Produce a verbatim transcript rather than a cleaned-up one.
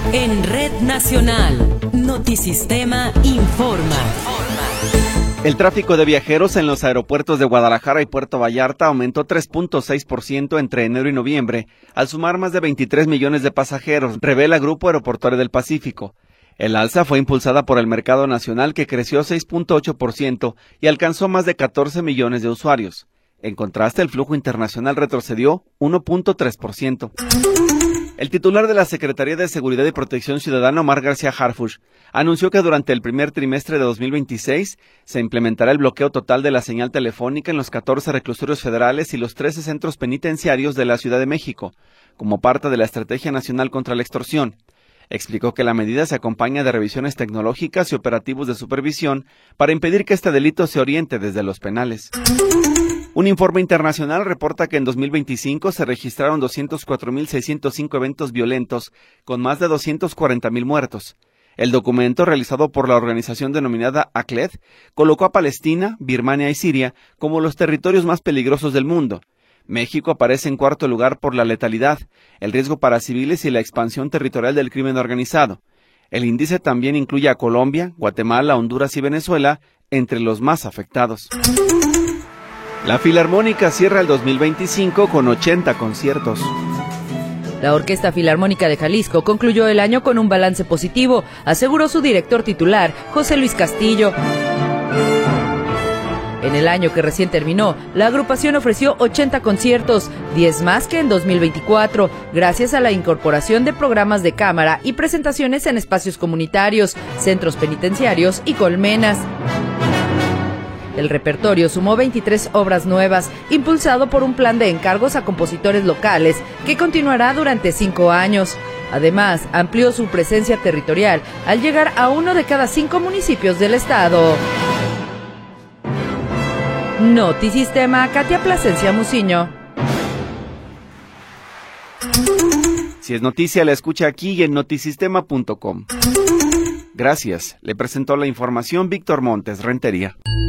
En Red Nacional, Notisistema informa. El tráfico de viajeros en los aeropuertos de Guadalajara y Puerto Vallarta aumentó tres punto seis por ciento entre enero y noviembre, al sumar más de veintitrés millones de pasajeros, revela Grupo Aeroportuario del Pacífico. El alza fue impulsada por el mercado nacional, que creció seis punto ocho por ciento y alcanzó más de catorce millones de usuarios. En contraste, el flujo internacional retrocedió uno punto tres por ciento. El titular de la Secretaría de Seguridad y Protección Ciudadana, Omar García Harfuch, anunció que durante el primer trimestre de dos mil veintiséis se implementará el bloqueo total de la señal telefónica en los catorce reclusorios federales y los trece centros penitenciarios de la Ciudad de México, como parte de la Estrategia Nacional contra la Extorsión. Explicó que la medida se acompaña de revisiones tecnológicas y operativos de supervisión para impedir que este delito se oriente desde los penales. Un informe internacional reporta que en dos mil veinticinco se registraron doscientos cuatro mil seiscientos cinco eventos violentos, con más de doscientos cuarenta mil muertos. El documento, realizado por la organización denominada A C L E D, colocó a Palestina, Birmania y Siria como los territorios más peligrosos del mundo. México aparece en cuarto lugar por la letalidad, el riesgo para civiles y la expansión territorial del crimen organizado. El índice también incluye a Colombia, Guatemala, Honduras y Venezuela entre los más afectados. La Filarmónica cierra el dos mil veinticinco con ochenta conciertos. La Orquesta Filarmónica de Jalisco concluyó el año con un balance positivo, aseguró su director titular, José Luis Castillo. En el año que recién terminó, la agrupación ofreció ochenta conciertos, diez más que en dos mil veinticuatro, gracias a la incorporación de programas de cámara y presentaciones en espacios comunitarios, centros penitenciarios y colmenas. El repertorio sumó veintitrés obras nuevas, impulsado por un plan de encargos a compositores locales que continuará durante cinco años. Además, amplió su presencia territorial al llegar a uno de cada cinco municipios del estado. Notisistema, Katia Plasencia Muciño. Si es noticia, la escucha aquí y en notisistema punto com. Gracias. Le presentó la información Víctor Montes Rentería.